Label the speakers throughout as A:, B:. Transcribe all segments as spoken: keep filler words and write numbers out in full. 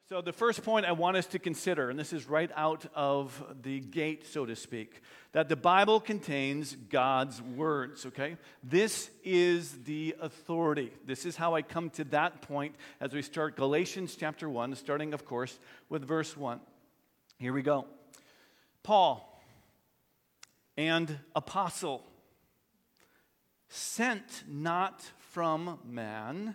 A: So the first point I want us to consider, and this is right out of the gate, so to speak, that the Bible contains God's words, okay? This is the authority. This is how I come to that point as we start Galatians chapter one, starting, of course, with verse one. Here we go. Paul, and apostle, sent not from man,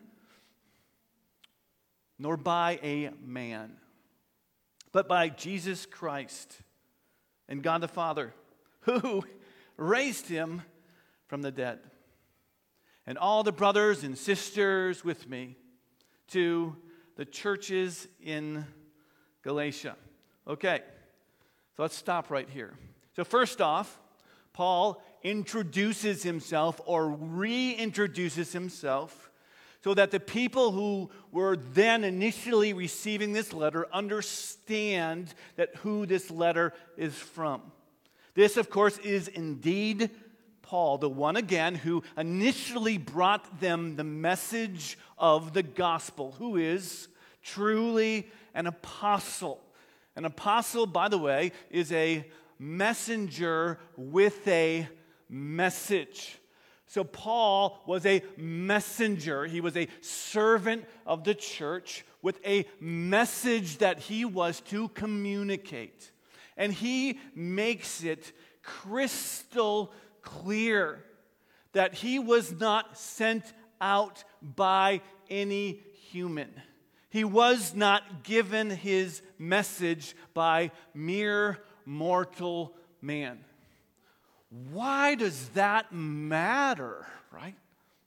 A: nor by a man, but by Jesus Christ and God the Father, who raised him from the dead. And all the brothers and sisters with me to the churches in Galatia. Okay, so let's stop right here. So first off, Paul introduces himself or reintroduces himself so that the people who were then initially receiving this letter understand that who this letter is from. This, of course, is indeed Paul, the one again who initially brought them the message of the gospel, who is truly an apostle. An apostle, by the way, is a messenger with a message. So Paul was a messenger. He was a servant of the church with a message that he was to communicate. And he makes it crystal clear that he was not sent out by any human. He was not given his message by mere mortal man. Why does that matter, right?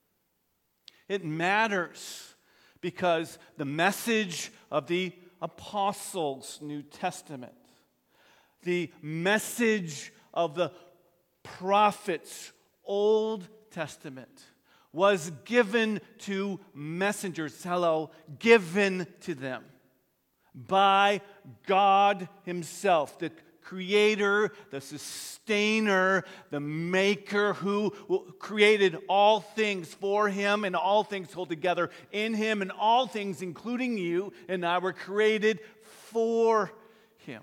A: It matters because the message of the apostles, New Testament, the message of the prophets, Old Testament, was given to messengers, hello, given to them by God himself, the creator, the sustainer, the maker who created all things for him, and all things hold together in him, and all things, including you and I, were created for him.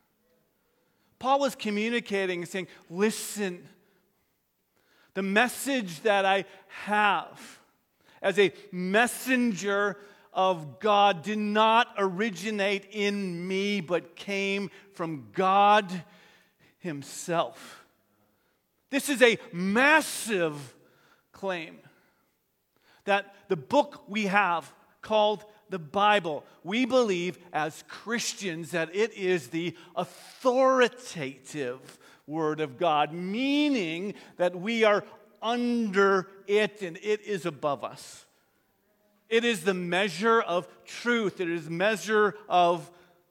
A: Paul was communicating and saying, listen, the message that I have as a messenger of God did not originate in me, but came from God himself. This is a massive claim that the book we have called the Bible, we believe as Christians that it is the authoritative Word of God, meaning that we are under it and it is above us. It is the measure of truth. It is measure of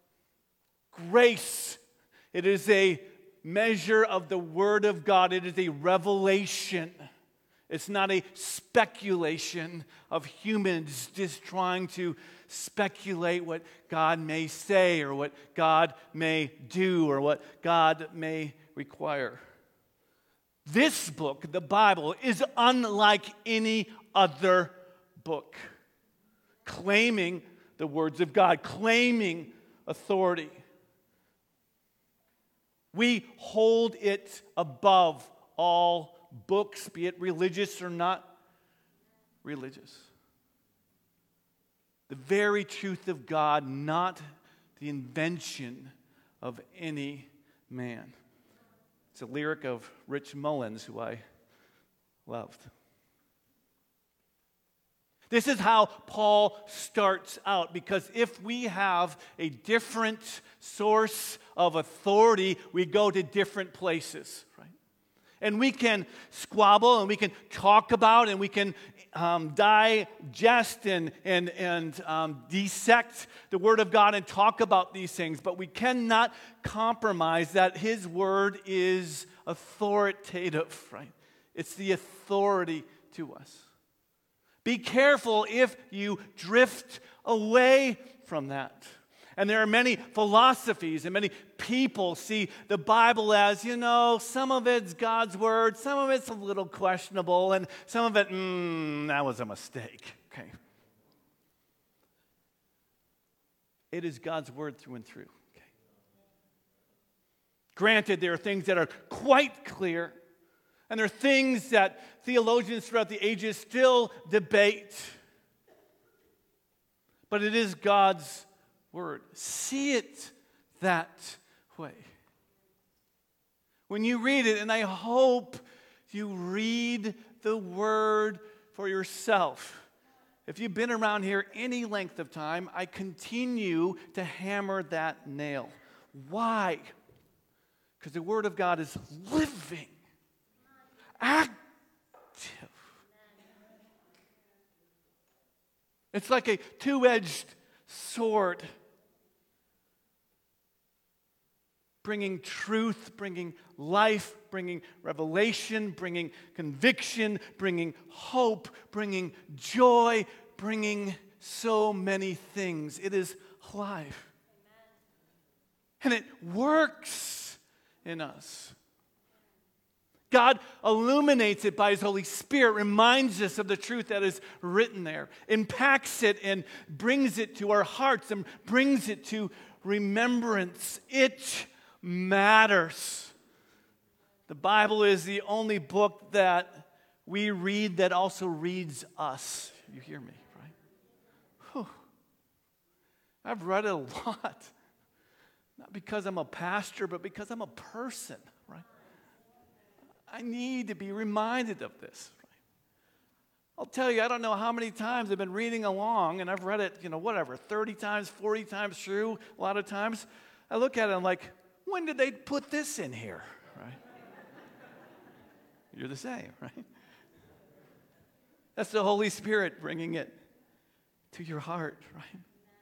A: grace. It is a measure of the Word of God. It is a revelation. It's not a speculation of humans just trying to speculate what God may say or what God may do or what God may require. This book, the Bible, is unlike any other book, claiming the words of God, claiming authority. We hold it above all books, be it religious or not religious. The very truth of God, not the invention of any man. It's a lyric of Rich Mullins, who I loved. This is how Paul starts out, because if we have a different source of authority, we go to different places, right? And we can squabble and we can talk about and we can um, digest and, and, and um, dissect the Word of God and talk about these things, but we cannot compromise that His Word is authoritative, right? It's the authority to us. Be careful if you drift away from that. And there are many philosophies and many people see the Bible as, you know, some of it's God's word, some of it's a little questionable, and some of it, mm, that was a mistake. Okay. It is God's word through and through. Okay. Granted, there are things that are quite clear, and there are things that theologians throughout the ages still debate. But it is God's word. See it that way. When you read it, and I hope you read the word for yourself. If you've been around here any length of time, I continue to hammer that nail. Why? Because the word of God is living, active. It's like a two-edged sword, bringing truth, bringing life, bringing revelation, bringing conviction, bringing hope, bringing joy, bringing so many things. It is alive. And it works in us. God illuminates it by His Holy Spirit, reminds us of the truth that is written there, impacts it and brings it to our hearts and brings it to remembrance. It matters. The Bible is the only book that we read that also reads us. You hear me, right? Whew. I've read it a lot. Not because I'm a pastor, but because I'm a person, right? I need to be reminded of this. Right? I'll tell you, I don't know how many times I've been reading along, and I've read it, you know, whatever, thirty times, forty times through, a lot of times. I look at it and I'm like, when did they put this in here, right? You're the same, right? That's the Holy Spirit bringing it to your heart, right?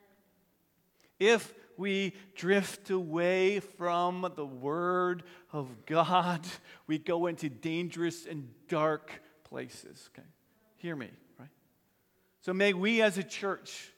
A: If we drift away from the Word of God, we go into dangerous and dark places, okay? Hear me, right? So may we as a church,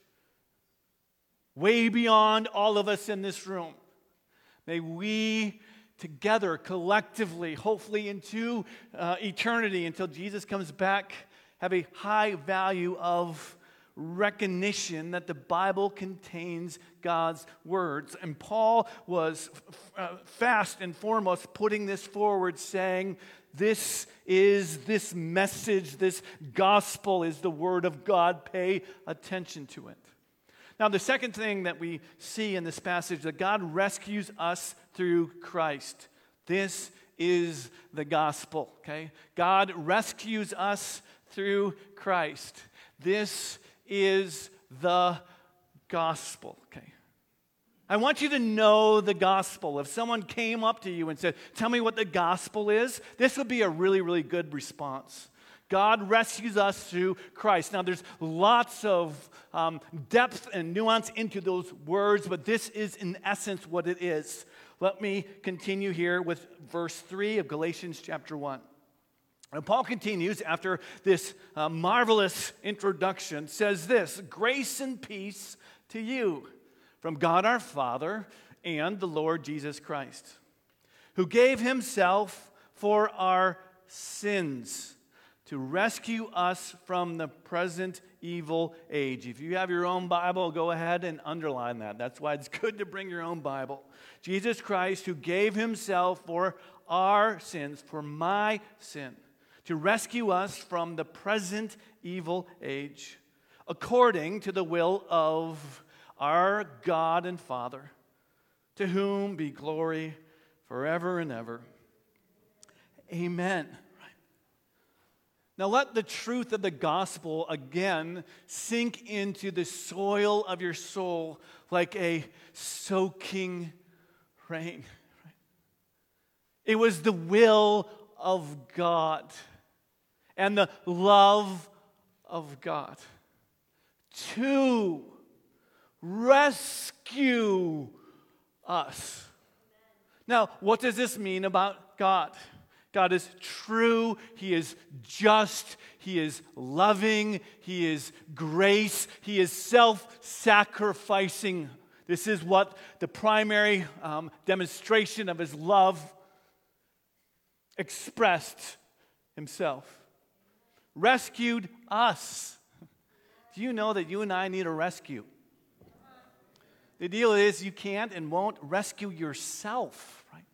A: way beyond all of us in this room, may we together, collectively, hopefully into uh, eternity until Jesus comes back, have a high value of recognition that the Bible contains God's words. And Paul was uh, fast and foremost putting this forward, saying, this is this message, this gospel is the word of God. Pay attention to it. Now, the second thing that we see in this passage, that God rescues us through Christ. This is the gospel, okay? God rescues us through Christ. This is the gospel, okay? I want you to know the gospel. If someone came up to you and said, tell me what the gospel is, this would be a really, really good response. God rescues us through Christ. Now, there's lots of um, depth and nuance into those words, but this is in essence what it is. Let me continue here with verse three of Galatians chapter one. And Paul continues after this uh, marvelous introduction, says this, grace and peace to you from God our Father and the Lord Jesus Christ, who gave himself for our sins to rescue us from the present evil age. If you have your own Bible, go ahead and underline that. That's why it's good to bring your own Bible. Jesus Christ, who gave himself for our sins, for my sin, to rescue us from the present evil age, according to the will of our God and Father, to whom be glory forever and ever. Amen. Now let the truth of the gospel again sink into the soil of your soul like a soaking rain. It was the will of God and the love of God to rescue us. Now, what does this mean about God? God is true, He is just, He is loving, He is grace, He is self-sacrificing. This is what the primary um, demonstration of His love expressed Himself. Rescued us. Do you know that you and I need a rescue? The deal is you can't and won't rescue yourself, right?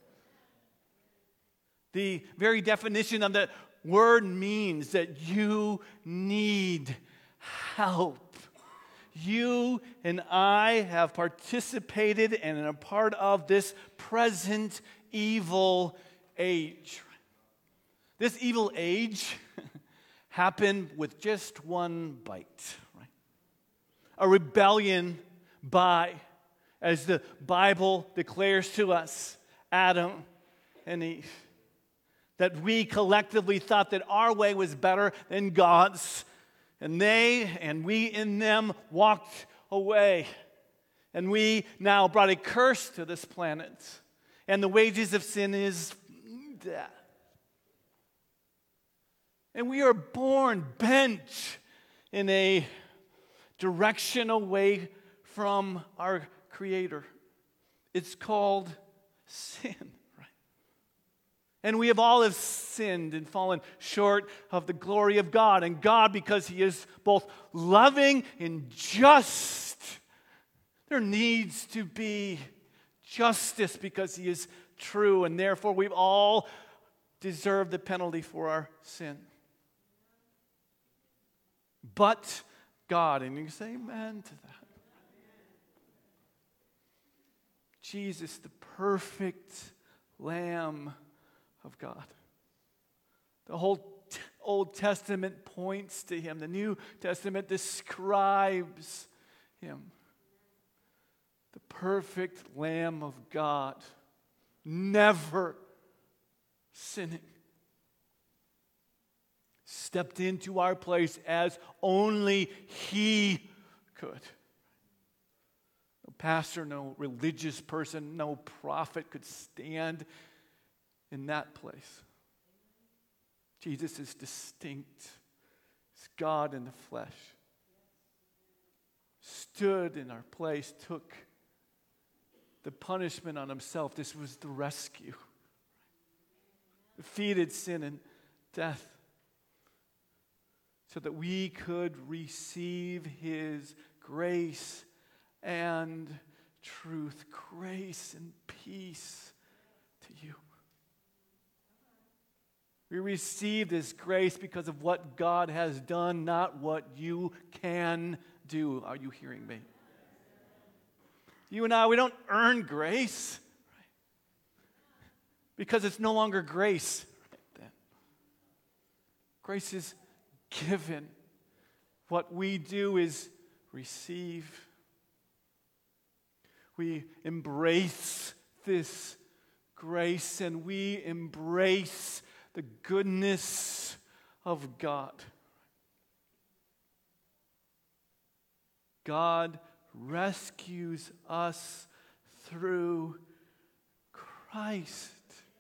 A: The very definition of that word means that you need help. You and I have participated and are a part of this present evil age. This evil age happened with just one bite, right? A rebellion by, as the Bible declares to us, Adam and Eve. That we collectively thought that our way was better than God's. And they and we in them walked away. And we now brought a curse to this planet. And the wages of sin is death. And we are born bent in a direction away from our Creator. It's called sin. And we have all have sinned and fallen short of the glory of God. And God, because He is both loving and just, there needs to be justice because He is true. And therefore, we've all deserved the penalty for our sin. But God, and you can say amen to that. Jesus, the perfect Lamb of God. The whole t- Old Testament points to Him. The New Testament describes Him. The perfect Lamb of God, never sinning. Stepped into our place as only He could. No pastor, no religious person, no prophet could stand in that place. Jesus is distinct. He's God in the flesh. Stood in our place, took the punishment on Himself. This was the rescue. Defeated sin and death so that we could receive His grace and truth, grace and peace to you. We receive this grace because of what God has done, not what you can do. Are you hearing me? You and I, we don't earn grace, right? Because it's no longer grace. Right then. Grace is given. What we do is receive. We embrace this grace and we embrace the goodness of God. God rescues us through Christ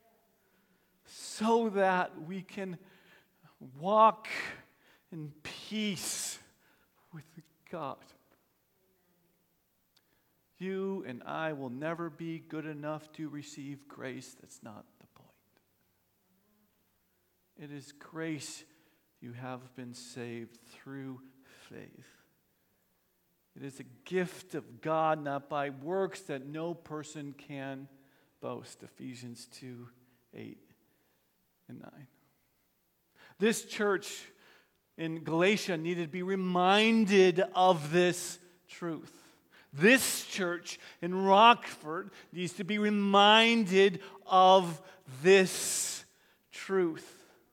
A: so that we can walk in peace with God. You and I will never be good enough to receive grace. That's not the point. It is grace you have been saved through faith. It is a gift of God, not by works, that no person can boast. Ephesians two, eight and nine. This church in Galatia needed to be reminded of this truth. This church in Rockford needs to be reminded of this truth.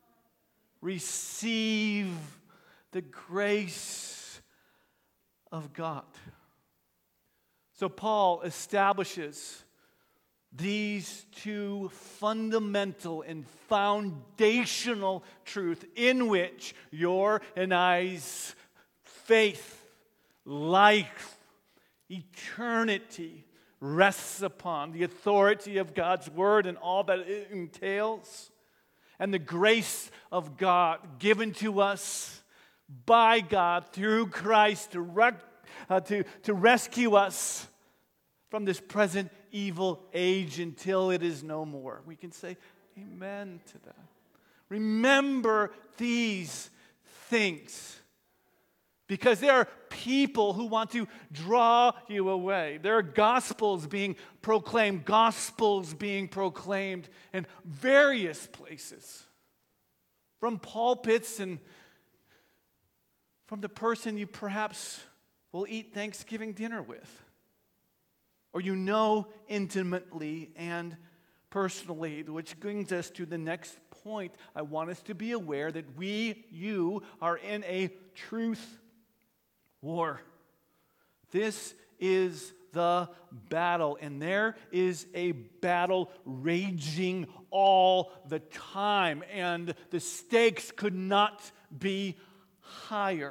A: Receive the grace of God. So Paul establishes these two fundamental and foundational truths in which your and I's faith, life, eternity rests upon. The authority of God's word and all that it entails. And the grace of God given to us by God through Christ to, rec- uh, to, to rescue us from this present evil age until it is no more. We can say amen to that. Remember these things. Because there are people who want to draw you away. There are gospels being proclaimed, gospels being proclaimed in various places. From pulpits and from the person you perhaps will eat Thanksgiving dinner with, or you know intimately and personally, which brings us to the next point. I want us to be aware that we, you, are in a truth war. This is the battle, and there is a battle raging all the time, and the stakes could not be higher.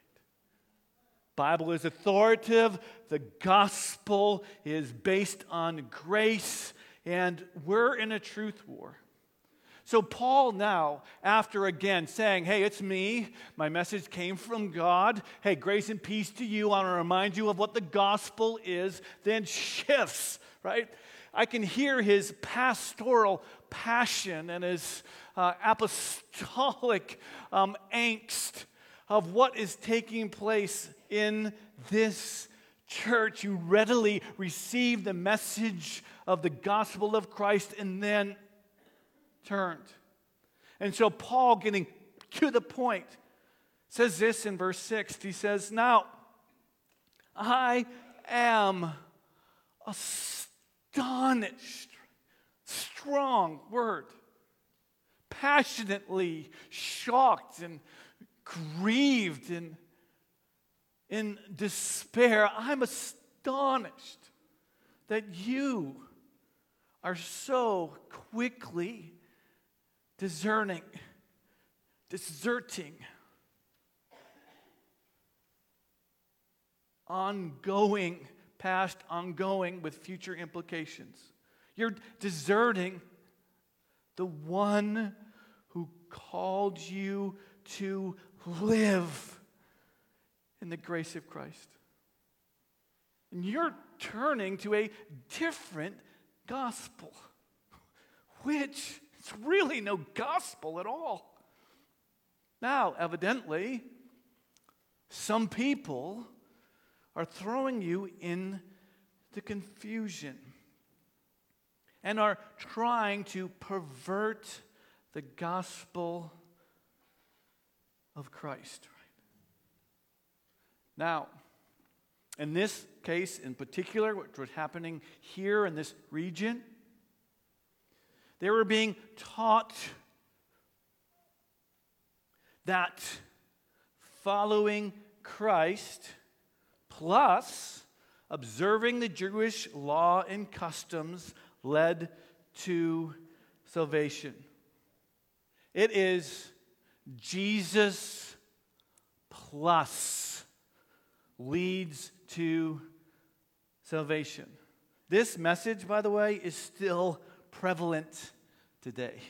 A: Bible is authoritative. The gospel is based on grace, and we're in a truth war. So Paul now, after again saying, hey, it's me, my message came from God, hey, grace and peace to you, I want to remind you of what the gospel is, then shifts, right? I can hear his pastoral passion and his uh, apostolic um, angst of what is taking place in this church. You readily receive the message of the gospel of Christ and then turned. And so Paul, getting to the point, says this in verse six. He says, now, I am astonished, strong word, passionately shocked and grieved and in despair. I'm astonished that you are so quickly discerning, deserting, ongoing, past, ongoing with future implications. You're deserting the one who called you to live in the grace of Christ. And you're turning to a different gospel, which is really no gospel at all. Now, evidently, some people are throwing you into confusion and are trying to pervert the gospel of Christ. Now, in this case in particular, what was happening here in this region, they were being taught that following Christ plus observing the Jewish law and customs led to salvation. It is Jesus plus leads to salvation. This message, by the way, is still prevalent today.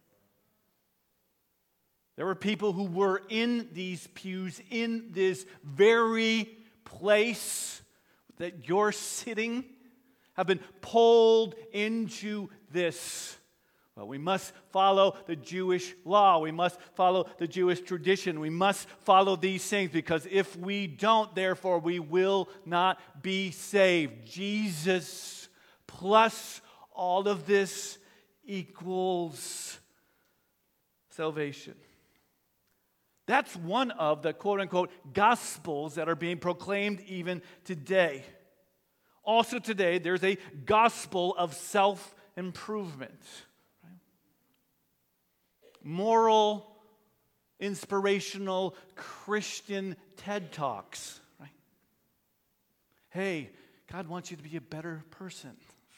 A: There were people who were in these pews, in this very place that you're sitting, have been pulled into this. Well, we must follow the Jewish law. We must follow the Jewish tradition. We must follow these things because if we don't, therefore, we will not be saved. Jesus plus all of this equals salvation. That's one of the quote-unquote gospels that are being proclaimed even today. Also today, there's a gospel of self-improvement. Moral, inspirational Christian TED Talks. Right? Hey, God wants you to be a better person.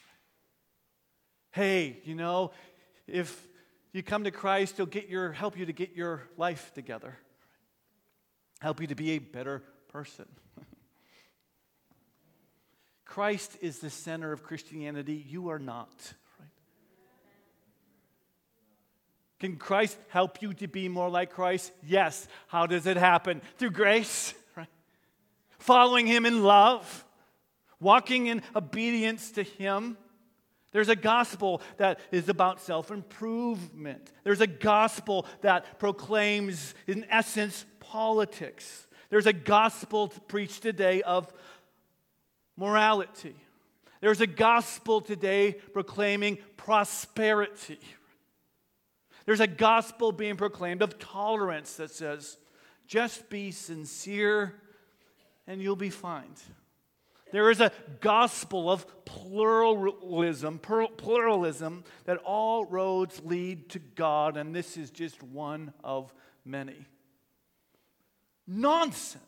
A: Hey, you know, if you come to Christ, He'll get your help you to get your life together. Help you to be a better person. Christ is the center of Christianity. You are not. Can Christ help you to be more like Christ? Yes. How does it happen? Through grace, right? Following Him in love, walking in obedience to Him. There's a gospel that is about self-improvement. There's a gospel that proclaims, in essence, politics. There's a gospel to preach today of morality. There's a gospel today proclaiming prosperity. There's a gospel being proclaimed of tolerance that says, just be sincere and you'll be fine. There is a gospel of pluralism, pluralism that all roads lead to God, and this is just one of many. Nonsense.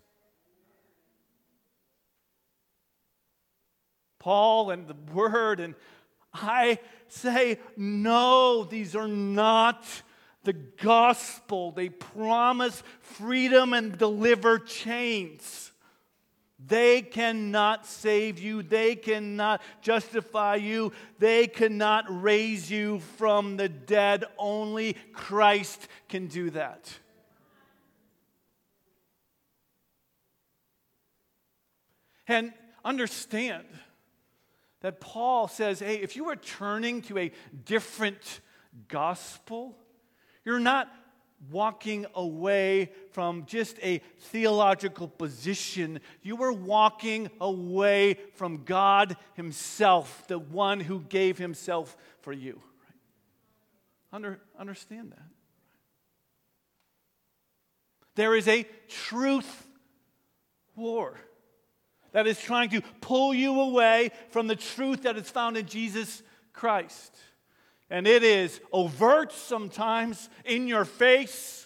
A: Paul and the Word, and I say, no, these are not the gospel. They promise freedom and deliver chains. They cannot save you. They cannot justify you. They cannot raise you from the dead. Only Christ can do that. And understand that Paul says, hey, if you are turning to a different gospel, you're not walking away from just a theological position. You are walking away from God Himself, the one who gave Himself for you. Right? Under, understand that. There is a truth war that is trying to pull you away from the truth that is found in Jesus Christ. And it is overt sometimes, in your face.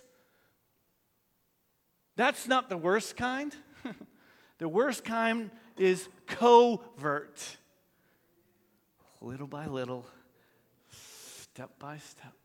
A: That's not the worst kind. The worst kind is covert. Little by little, step by step.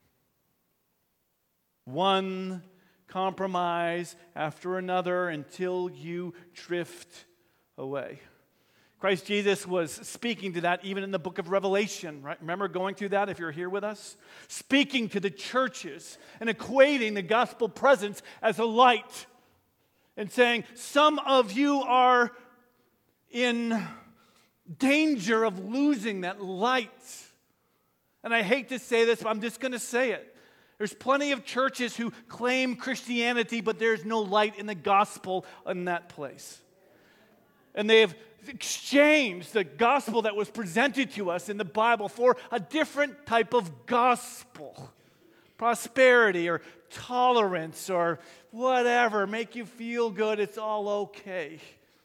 A: One compromise after another until you drift away. Christ Jesus was speaking to that even in the book of Revelation, right? Remember going through that if you're here with us? Speaking to the churches and equating the gospel presence as a light and saying, some of you are in danger of losing that light. And I hate to say this, but I'm just going to say it. There's plenty of churches who claim Christianity, but there's no light in the gospel in that place. And they have exchanged the gospel that was presented to us in the Bible for a different type of gospel. Prosperity or tolerance or whatever, make you feel good, it's all okay.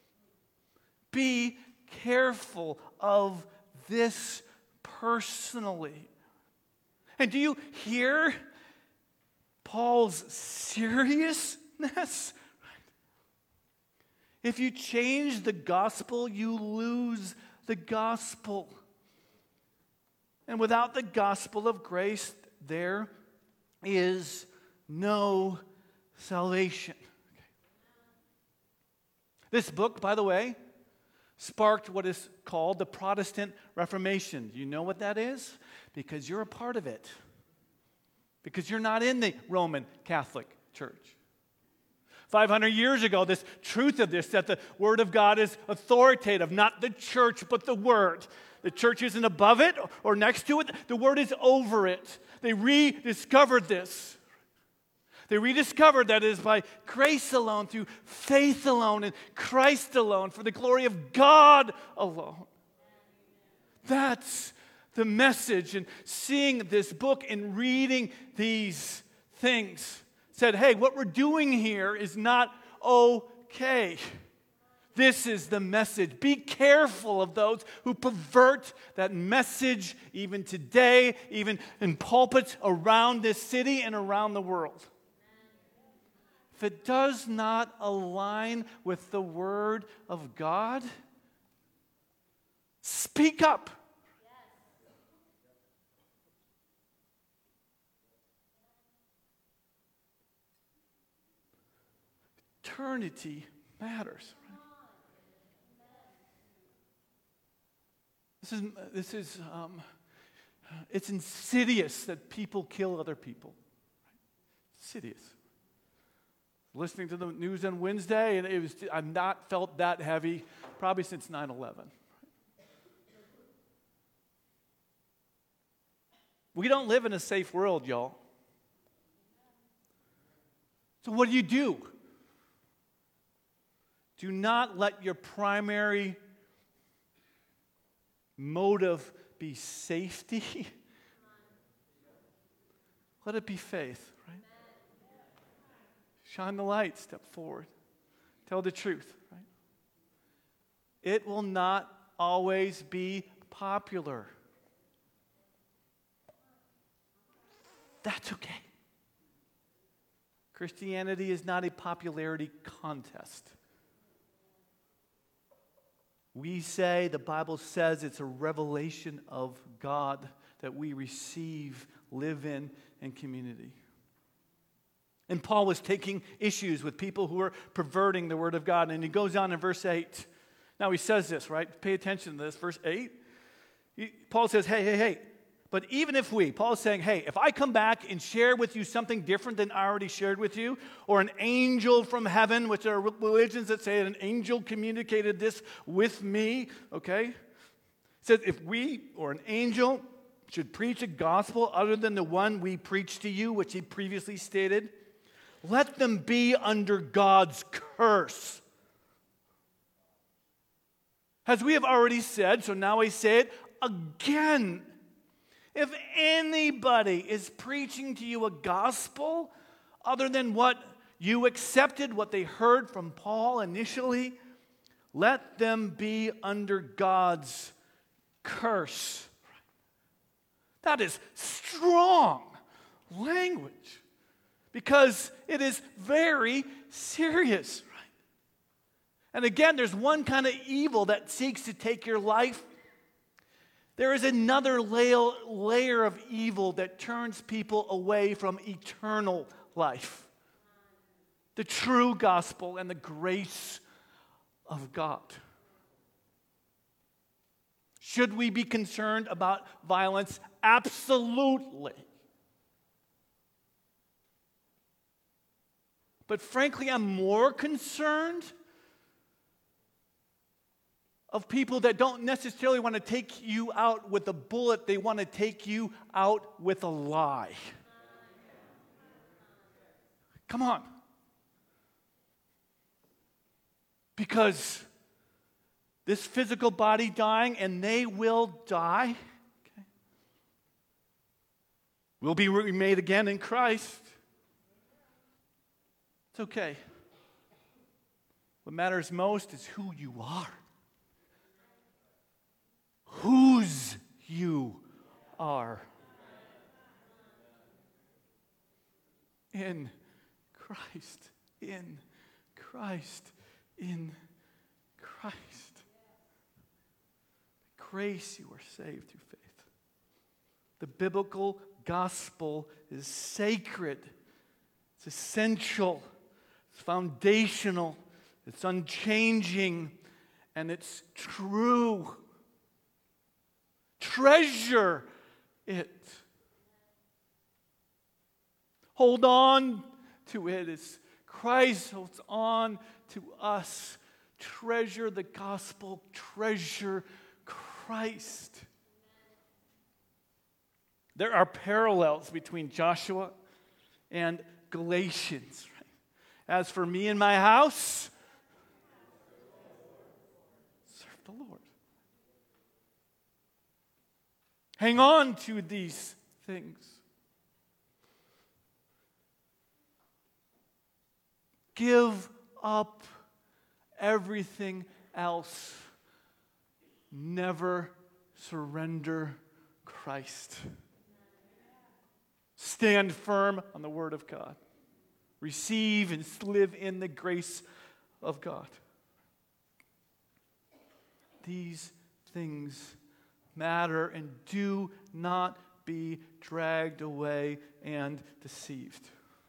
A: Be careful of this personally. And do you hear Paul's seriousness? If you change the gospel, you lose the gospel. And without the gospel of grace, there is no salvation. Okay. This book, by the way, sparked what is called the Protestant Reformation. You know what that is? Because you're a part of it. Because you're not in the Roman Catholic Church. five hundred years ago, this truth of this, that the Word of God is authoritative, not the church, but the Word. The church isn't above it or next to it. The Word is over it. They rediscovered this. They rediscovered that it is by grace alone, through faith alone, in Christ alone, for the glory of God alone. That's the message. And seeing this book and reading these things said, hey, what we're doing here is not okay. This is the message. Be careful of those who pervert that message even today, even in pulpits around this city and around the world. If it does not align with the Word of God, speak up. Eternity matters. This is, this is um, it's insidious that people kill other people. Insidious. Listening to the news on Wednesday, and it was, I've not felt that heavy probably since nine eleven. We don't live in a safe world, y'all. So what do you do? Do not let your primary motive be safety. Let it be faith, right? Shine the light, step forward. Tell the truth, right? It will not always be popular. That's okay. Christianity is not a popularity contest. We say, the Bible says, it's a revelation of God that we receive, live in, and community. And Paul was taking issues with people who were perverting the Word of God. And he goes on in verse eight. Now he says this, right? Pay attention to this. Verse eight. He, Paul says, hey, hey, hey. But even if we, Paul is saying, hey, if I come back and share with you something different than I already shared with you, or an angel from heaven, which are religions that say an angel communicated this with me, okay? It says if we, or an angel, should preach a gospel other than the one we preached to you, which he previously stated, let them be under God's curse. As we have already said, so now I say it again. If anybody is preaching to you a gospel other than what you accepted, what they heard from Paul initially, let them be under God's curse. That is strong language because it is very serious. Right? And again, there's one kind of evil that seeks to take your life. There is another layer of evil that turns people away from eternal life. The true gospel and the grace of God. Should we be concerned about violence? Absolutely. But frankly, I'm more concerned of people that don't necessarily want to take you out with a bullet. They want to take you out with a lie. Come on. Because this physical body dying, and they will die, okay, will be remade again in Christ. It's okay. What matters most is who you are. Whose you are. In Christ. In Christ. In Christ. By grace you are saved through faith. The biblical gospel is sacred. It's essential. It's foundational. It's unchanging. And it's true. Treasure it. Hold on to it as Christ holds on to us. Treasure the gospel. Treasure Christ. There are parallels between Joshua and Galatians. Right? As for me and my house, serve the Lord. Hang on to these things. Give up everything else. Never surrender Christ. Stand firm on the Word of God. Receive and live in the grace of God. These things matter, and do not be dragged away and deceived.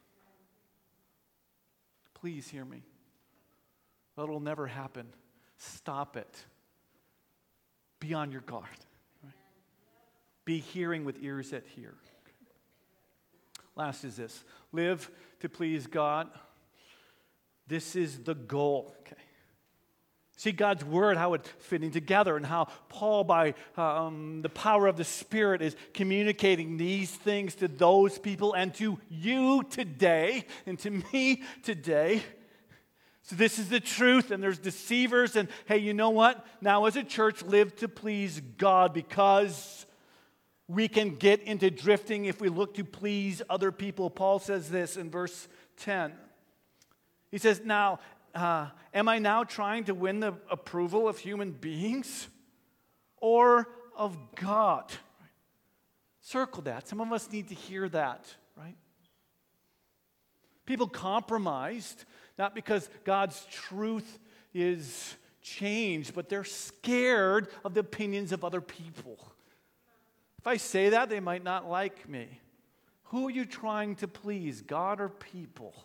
A: Please hear me. That will never happen. Stop it. Be on your guard. Right? Be hearing with ears that hear. Last is this. Live to please God. This is the goal. Okay. See God's word, how it's fitting together, and how Paul, by um, the power of the Spirit, is communicating these things to those people and to you today, and to me today. So this is the truth, and there's deceivers, and hey, you know what? Now as a church, live to please God, because we can get into drifting if we look to please other people. Paul says this in verse ten. He says, now, uh, am I now trying to win the approval of human beings or of God? Circle that. Some of us need to hear that, right? People compromised, not because God's truth is changed, but they're scared of the opinions of other people. If I say that, they might not like me. Who are you trying to please, God or people?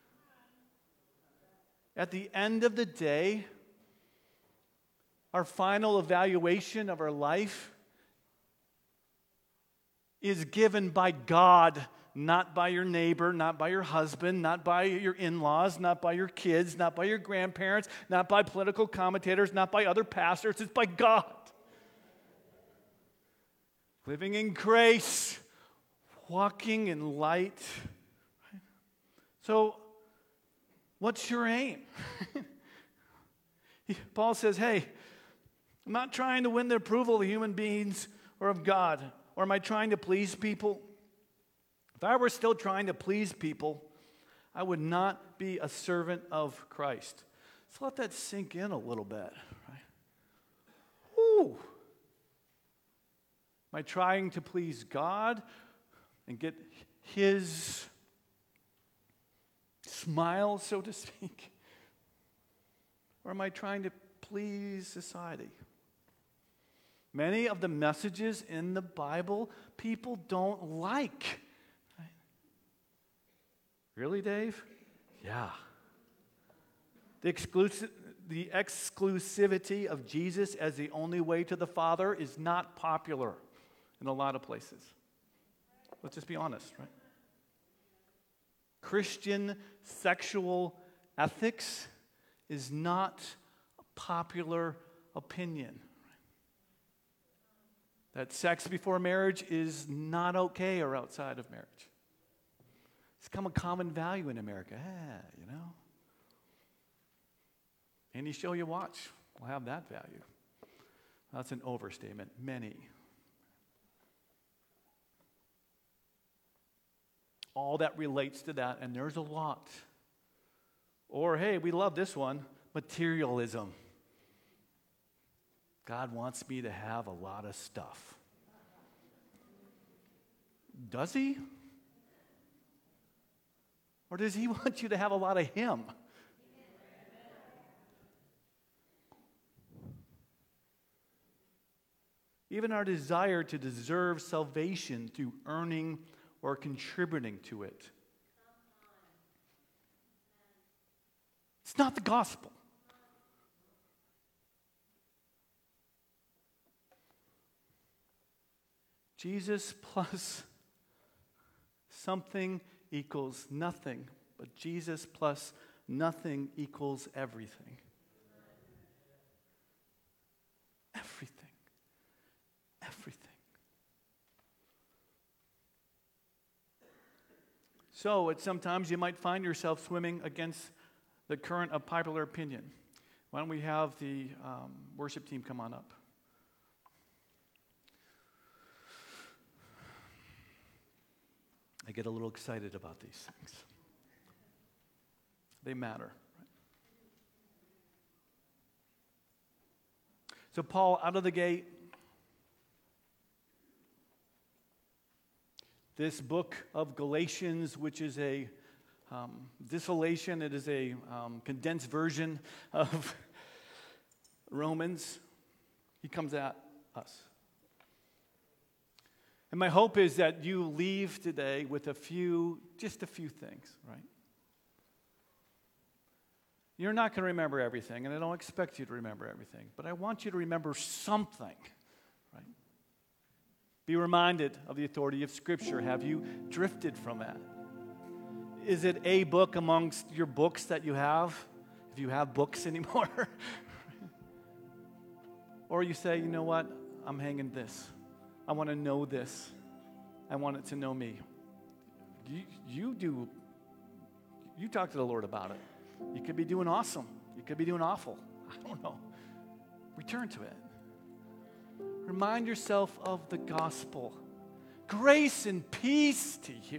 A: At the end of the day, our final evaluation of our life is given by God, not by your neighbor, not by your husband, not by your in-laws, not by your kids, not by your grandparents, not by political commentators, not by other pastors. It's by God. Living in grace, walking in light. So, what's your aim? Paul says, hey, I'm not trying to win the approval of human beings or of God. Or am I trying to please people? If I were still trying to please people, I would not be a servant of Christ. Let's let that sink in a little bit. Right? Ooh. Am I trying to please God and get His smile, so to speak? Or am I trying to please society? Many of the messages in the Bible people don't like. Right? Really, Dave? Yeah. The exclusive, the exclusivity of Jesus as the only way to the Father is not popular in a lot of places. Let's just be honest, right? Christian sexual ethics is not a popular opinion. That sex before marriage is not okay or outside of marriage. It's become a common value in America. Yeah, you know. Any show you watch will have that value. That's an overstatement. Many. All that relates to that, and there's a lot. Or, hey, we love this one, materialism. God wants me to have a lot of stuff. Does He? Or does He want you to have a lot of Him? Even our desire to deserve salvation through earning or contributing to it. It's not the gospel. Jesus plus something equals nothing, but Jesus plus nothing equals everything. Everything. Everything. So, at sometimes you might find yourself swimming against the current of popular opinion. Why don't we have the um, worship team come on up? I get a little excited about these things. They matter. Right? So Paul, out of the gate, this book of Galatians, which is a um, distillation, it is a um, condensed version of Romans, he comes at us. And my hope is that you leave today with a few, just a few things, right? You're not going to remember everything, and I don't expect you to remember everything, but I want you to remember something, right? Be reminded of the authority of Scripture. Have you drifted from that? Is it a book amongst your books that you have, if you have books anymore? Or you say, you know what, I'm hanging this. I want to know this. I want it to know me. You, you do, you talk to the Lord about it. You could be doing awesome. You could be doing awful. I don't know. Return to it. Remind yourself of the gospel. Grace and peace to you.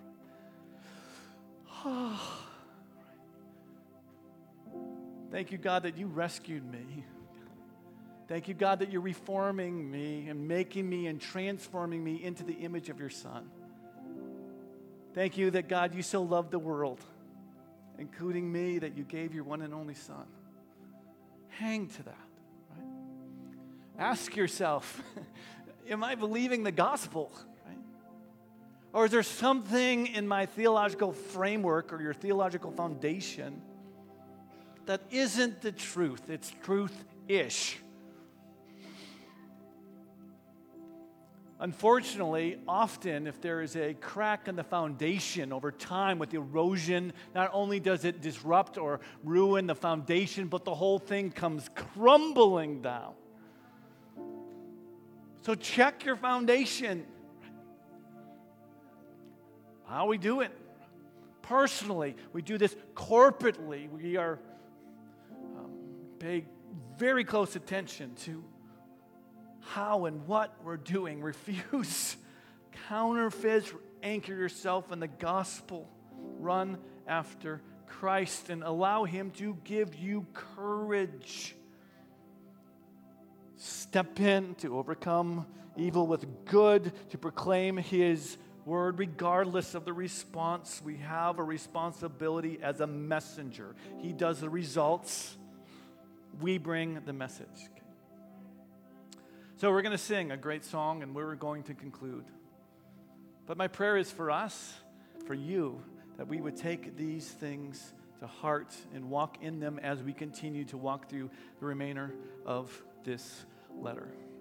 A: Thank you, God, that you rescued me. Thank you, God, that you're reforming me and making me and transforming me into the image of your Son. Thank you that, God, you so loved the world, including me, that you gave your one and only Son. Hang to that, right? Ask yourself, am I believing the gospel, right? Or is there something in my theological framework or your theological foundation that isn't the truth? It's truth-ish. Unfortunately, often if there is a crack in the foundation over time with erosion, not only does it disrupt or ruin the foundation, but the whole thing comes crumbling down. So check your foundation. How we do it? Personally, we do this corporately. We are um, pay very close attention to how and what we're doing. Refuse counterfeits. Anchor yourself in the gospel. Run after Christ and allow him to give you courage. Step in to overcome evil with good, to proclaim his word regardless of the response. We have a responsibility as a messenger. He does the results. We bring the message. So we're going to sing a great song, and we're going to conclude. But my prayer is for us, for you, that we would take these things to heart and walk in them as we continue to walk through the remainder of this letter.